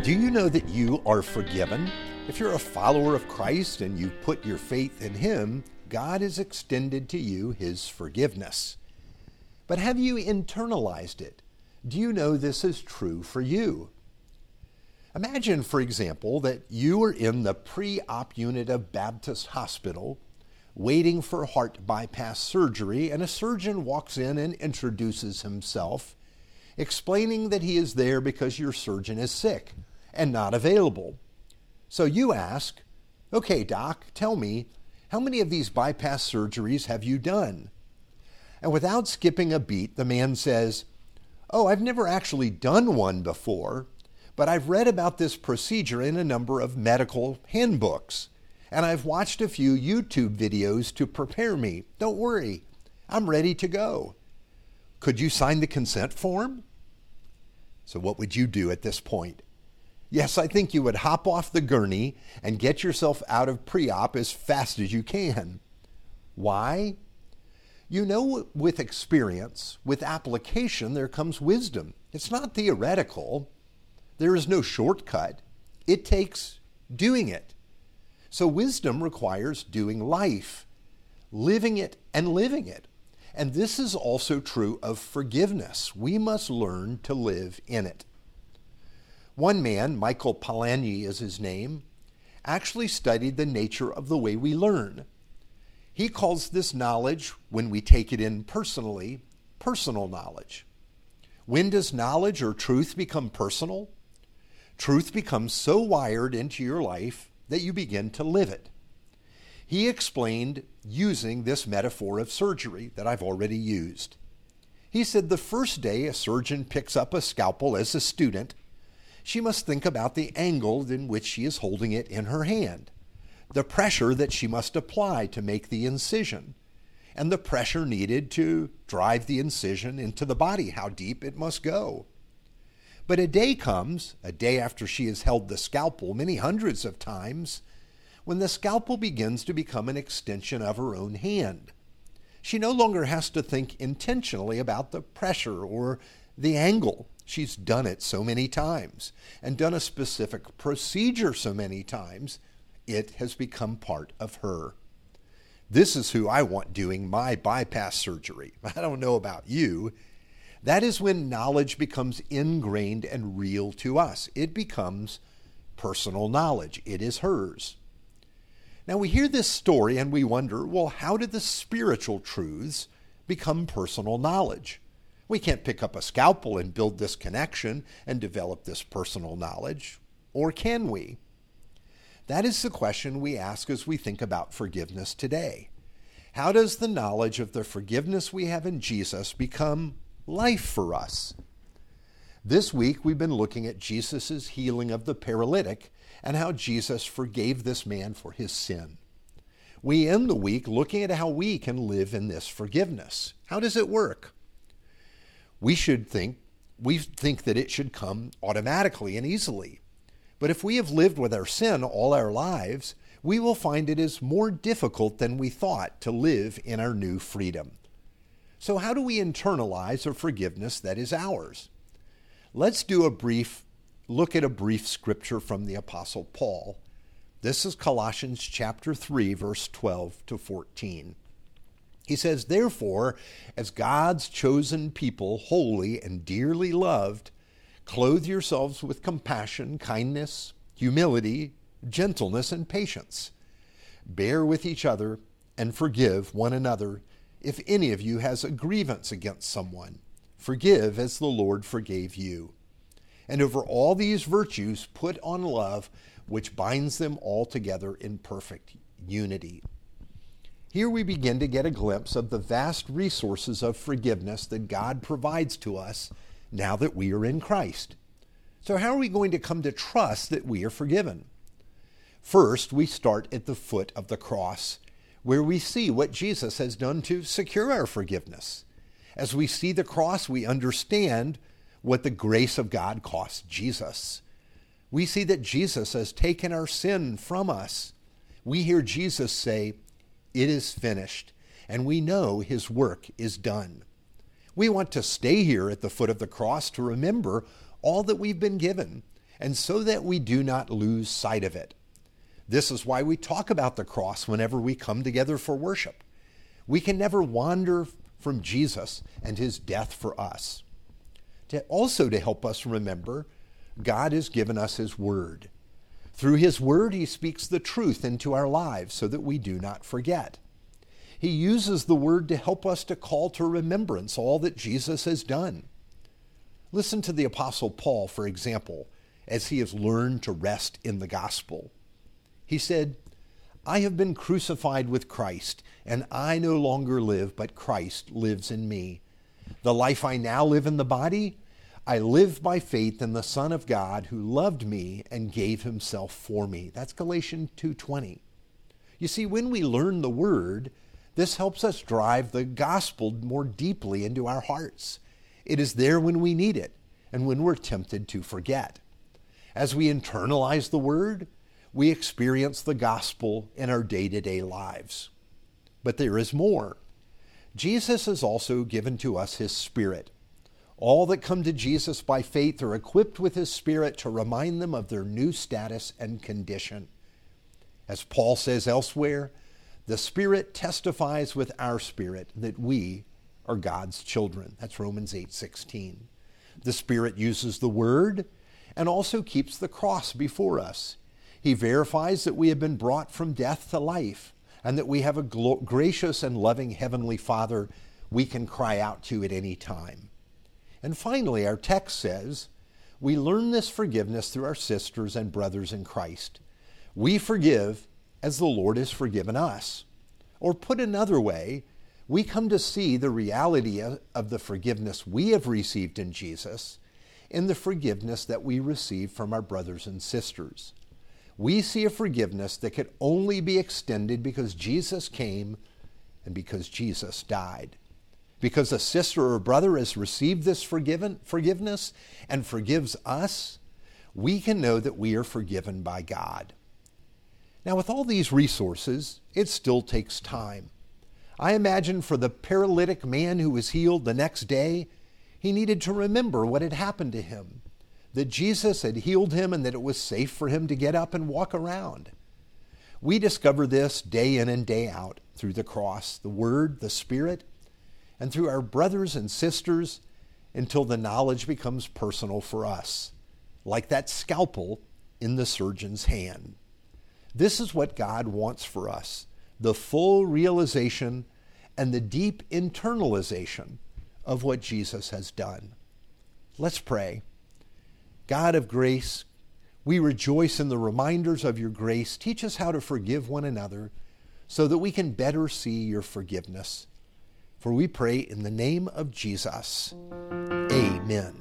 Do you know that you are forgiven? If you're a follower of Christ and you put your faith in Him, God has extended to you His forgiveness. But have you internalized it? Do you know this is true for you? Imagine, for example, that you are in the pre-op unit of Baptist Hospital waiting for heart bypass surgery, and a surgeon walks in and introduces himself, explaining that he is there because your surgeon is sick and not available. So you ask, "Okay, doc, tell me, how many of these bypass surgeries have you done?" And without skipping a beat, the man says, "Oh, I've never actually done one before, but I've read about this procedure in a number of medical handbooks, and I've watched a few YouTube videos to prepare me. Don't worry, I'm ready to go. Could you sign the consent form?" So what would you do at this point? Yes, I think you would hop off the gurney and get yourself out of pre-op as fast as you can. Why? You know, with experience, with application, there comes wisdom. It's not theoretical. There is no shortcut. It takes doing it. So wisdom requires doing life, living it and living it. And this is also true of forgiveness. We must learn to live in it. One man, Michael Polanyi is his name, actually studied the nature of the way we learn. He calls this knowledge, when we take it in personally, personal knowledge. When does knowledge or truth become personal? Truth becomes so wired into your life that you begin to live it. He explained using this metaphor of surgery that I've already used. He said the first day a surgeon picks up a scalpel as a student, she must think about the angle in which she is holding it in her hand, the pressure that she must apply to make the incision, and the pressure needed to drive the incision into the body, how deep it must go. But a day comes, a day after she has held the scalpel many hundreds of times, when the scalpel begins to become an extension of her own hand. She no longer has to think intentionally about the pressure or the angle. She's done it so many times and done a specific procedure so many times, it has become part of her. This is who I want doing my bypass surgery. I don't know about you. That is when knowledge becomes ingrained and real to us. It becomes personal knowledge. It is hers. Now we hear this story and we wonder, well, how did the spiritual truths become personal knowledge? We can't pick up a scalpel and build this connection and develop this personal knowledge, or can we? That is the question we ask as we think about forgiveness today. How does the knowledge of the forgiveness we have in Jesus become life for us? This week we've been looking at Jesus' healing of the paralytic and how Jesus forgave this man for his sin. We end the week looking at how we can live in this forgiveness. How does it work? We think that it should come automatically and easily. But if we have lived with our sin all our lives, we will find it is more difficult than we thought to live in our new freedom. So how do we internalize a forgiveness that is ours? Let's do look at a brief scripture from the Apostle Paul. This is Colossians chapter 3, verse 12 to 14. He says, "Therefore, as God's chosen people, holy and dearly loved, clothe yourselves with compassion, kindness, humility, gentleness, and patience. Bear with each other and forgive one another. If any of you has a grievance against someone, forgive as the Lord forgave you. And over all these virtues, put on love, which binds them all together in perfect unity." Here we begin to get a glimpse of the vast resources of forgiveness that God provides to us now that we are in Christ. So how are we going to come to trust that we are forgiven? First, we start at the foot of the cross, where we see what Jesus has done to secure our forgiveness. As we see the cross, we understand what the grace of God cost Jesus. We see that Jesus has taken our sin from us. We hear Jesus say, "It is finished," and we know his work is done. We want to stay here at the foot of the cross to remember all that we've been given and so that we do not lose sight of it. This is why we talk about the cross whenever we come together for worship. We can never wander from Jesus and his death for us. Also to help us remember, God has given us his word. Through his word, he speaks the truth into our lives so that we do not forget. He uses the word to help us to call to remembrance all that Jesus has done. Listen to the Apostle Paul, for example, as he has learned to rest in the gospel. He said, I have been crucified with Christ, and I no longer live, but Christ lives in me. The life I now live in the body, I live by faith in the Son of God who loved me and gave himself for me. That's Galatians 2:20. You see, when we learn the word, this helps us drive the gospel more deeply into our hearts. It is there when we need it and when we're tempted to forget. As we internalize the word, we experience the gospel in our day-to-day lives. But there is more. Jesus has also given to us his Spirit. All that come to Jesus by faith are equipped with his Spirit to remind them of their new status and condition. As Paul says elsewhere, the Spirit testifies with our spirit that we are God's children. That's Romans 8:16. The Spirit uses the Word and also keeps the cross before us. He verifies that we have been brought from death to life and that we have a gracious and loving Heavenly Father we can cry out to at any time. And finally, our text says, we learn this forgiveness through our sisters and brothers in Christ. We forgive as the Lord has forgiven us. Or put another way, we come to see the reality of the forgiveness we have received in Jesus in the forgiveness that we receive from our brothers and sisters. We see a forgiveness that could only be extended because Jesus came and because Jesus died. Because a sister or brother has received this forgiveness and forgives us, we can know that we are forgiven by God. Now, with all these resources, it still takes time. I imagine for the paralytic man who was healed the next day, he needed to remember what had happened to him, that Jesus had healed him and that it was safe for him to get up and walk around. We discover this day in and day out through the cross, the Word, the Spirit, and through our brothers and sisters until the knowledge becomes personal for us, like that scalpel in the surgeon's hand. This is what God wants for us, the full realization and the deep internalization of what Jesus has done. Let's pray. God of grace, we rejoice in the reminders of your grace. Teach us how to forgive one another so that we can better see your forgiveness. For we pray in the name of Jesus. Amen.